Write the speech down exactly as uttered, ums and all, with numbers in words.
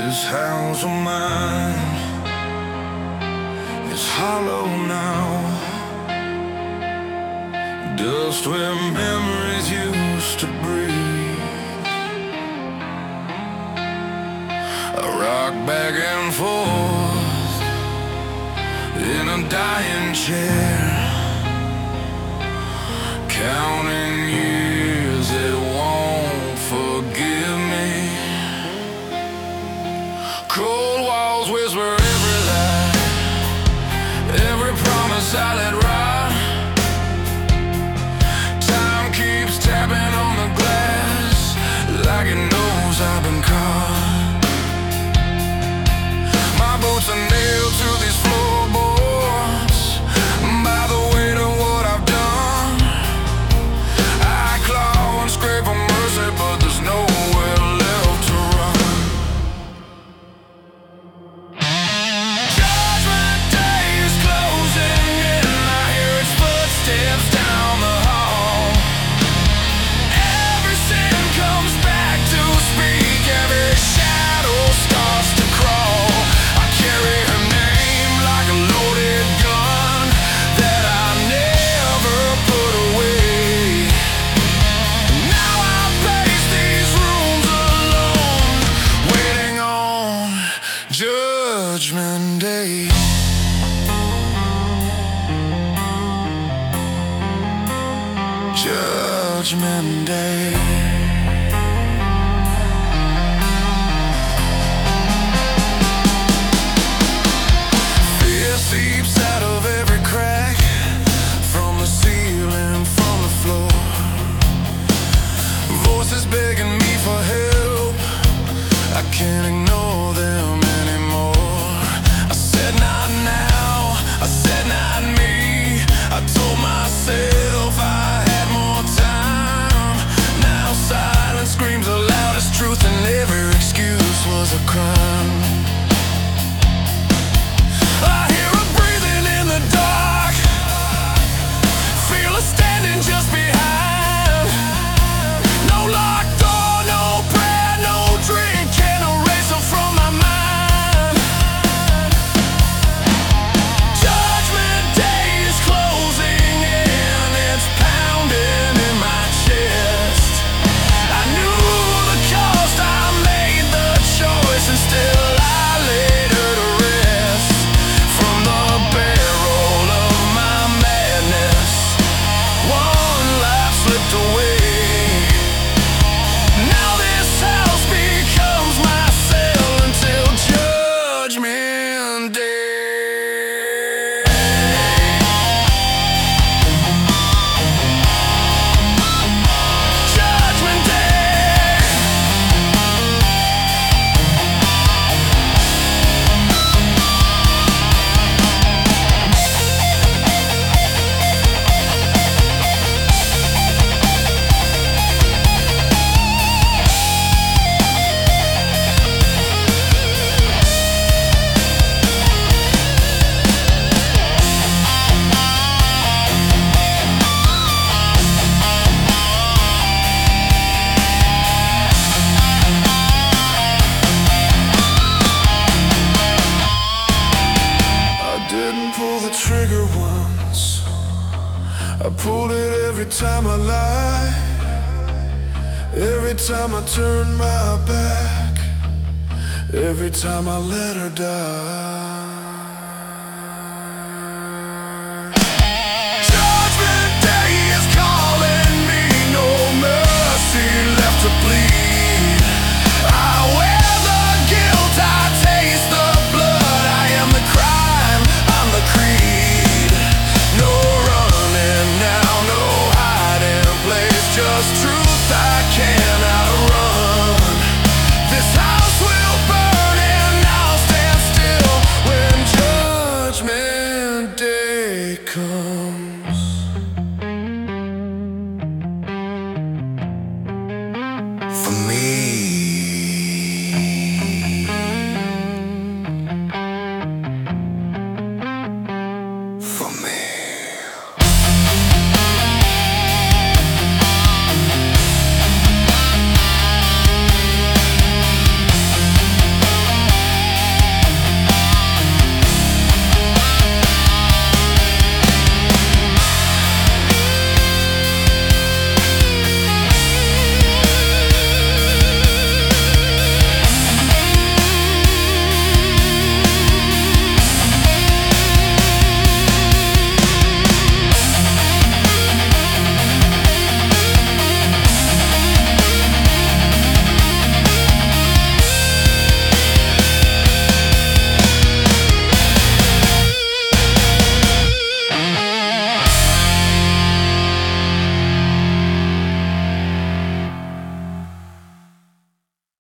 This house of mine is hollow now, dust where memories used to breathe. I rock back and forth in a dying chair, counting years that won't forgive me. Cold walls whisper every lie, every promise I let ride. Time keeps tapping on the glass like it knows I've been caught. My boots are nailed to these floorboards by the weight of what I've done. I claw and scrape for mercy, but there's nowhere left to run. Judgment Day is closing in, I hear its footsteps down the hall. Every sin comes back to speak, every shadow starts to crawl. I carry her name like a loaded gun that I never put away. Now I pace these rooms alone, waiting on Judgment Day. Judgment Day. Fear seeps out of every crack, from the ceiling, from the floor. Voices begging me for help, I can't ignore them anymore. I said not now, I said not me. I told myself I had more time. Now silence screams the loudest truth, and every excuse was a crime. I hear her breathing in the dark, feel her standing just behind. No locked door, no prayer, no drink can erase her from my mind. Judgment Day is closing in, it's pounding in my chest. I knew the cost, I made the choice, and still I laid her to rest. From the barrel of my madness, one life slipped away. Now this house becomes my cell until Judgment Day. Judgment Day. I didn't pull the trigger once, I pulled it every time I lied. Every time I turned my back, every time I let her die.